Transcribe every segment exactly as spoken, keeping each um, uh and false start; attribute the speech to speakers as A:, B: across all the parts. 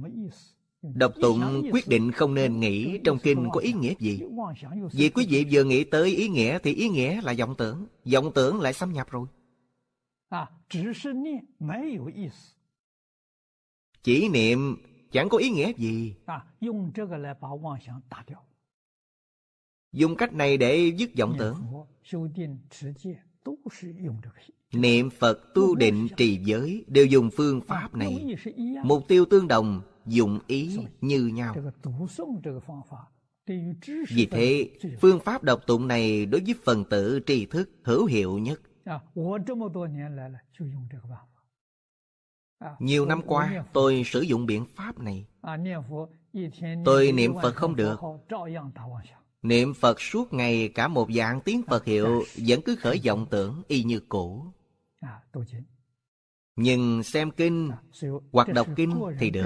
A: Đọc tụng quyết định không nên nghĩ trong kinh có ý nghĩa gì. Vì quý vị vừa nghĩ tới ý nghĩa thì ý nghĩa là vọng tưởng. Vọng tưởng lại xâm nhập rồi. Chỉ niệm chẳng có ý nghĩa gì. Dùng cách này để dứt vọng tưởng. Niệm Phật, tu định, trì giới đều dùng phương pháp này. Mục tiêu tương đồng, dụng ý như nhau. Vì thế, phương pháp đọc tụng này đối với phần tử tri thức hữu hiệu nhất. Nhiều năm qua, tôi sử dụng biện pháp này. Tôi niệm Phật không được. Niệm Phật suốt ngày cả một vạn tiếng Phật hiệu vẫn cứ khởi vọng tưởng y như cũ. Nhưng xem kinh hoặc đọc kinh thì được.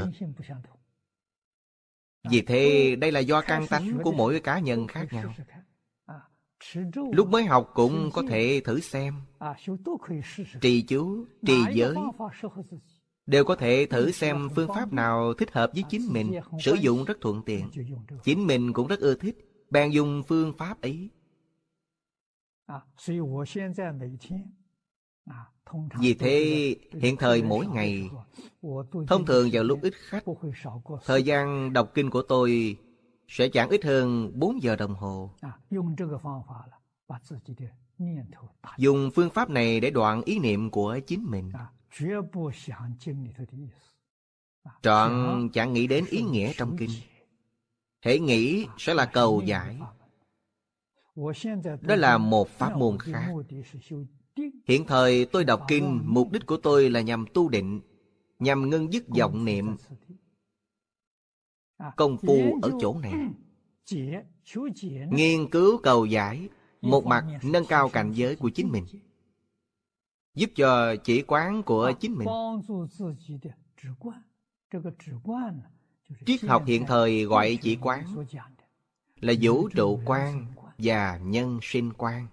A: Vì thế đây là do căn tánh của mỗi cá nhân khác nhau. Lúc mới học cũng có thể thử xem. Trì chú, trì giới đều có thể thử xem phương pháp nào thích hợp với chính mình, sử dụng rất thuận tiện. Chính mình cũng rất ưa thích, bèn dùng phương pháp ấy. Vì thế hiện thời mỗi ngày, thông thường vào lúc ít khách, thời gian đọc kinh của tôi sẽ chẳng ít hơn bốn giờ đồng hồ. Dùng phương pháp này để đoạn ý niệm của chính mình. Trọn chẳng nghĩ đến ý nghĩa trong kinh. Hễ nghĩ sẽ là cầu giải. Đó là một pháp môn khác. Hiện thời tôi đọc kinh, mục đích của tôi là nhằm tu định, nhằm ngưng dứt vọng niệm. Công phu ở chỗ này. Nghiên cứu cầu giải, một mặt nâng cao cảnh giới của chính mình, giúp cho chỉ quán của chính mình. Triết học hiện thời gọi chỉ quán là vũ trụ quan và nhân sinh quan.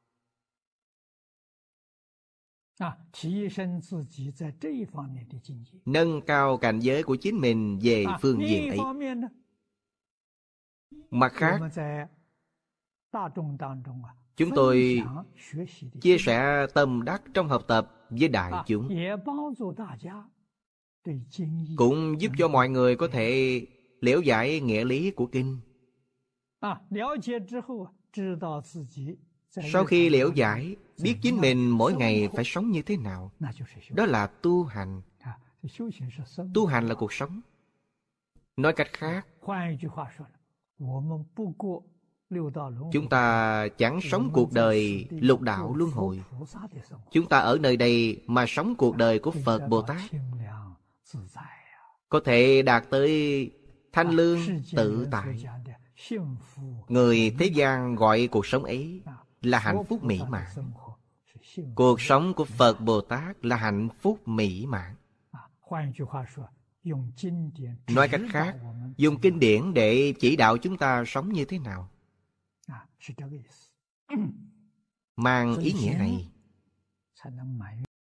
A: Nâng cao cảnh giới của chính mình về phương diện ấy. Mặt khác, chúng tôi chia sẻ tâm đắc trong học tập với đại chúng, cũng giúp cho mọi người có thể liễu giải nghĩa lý của kinh. Sau khi liễu giải, biết chính mình mỗi ngày phải sống như thế nào. Đó là tu hành. Tu hành là cuộc sống. Nói cách khác, chúng ta chẳng sống cuộc đời lục đạo luân hồi. Chúng ta ở nơi đây mà sống cuộc đời của Phật Bồ Tát, có thể đạt tới thanh lương tự tại. Người thế gian gọi cuộc sống ấy là hạnh phúc mỹ mãn. Cuộc sống của Phật Bồ Tát là hạnh phúc mỹ mãn. Nói cách khác, dùng kinh điển để chỉ đạo chúng ta sống như thế nào. Mang ý nghĩa này,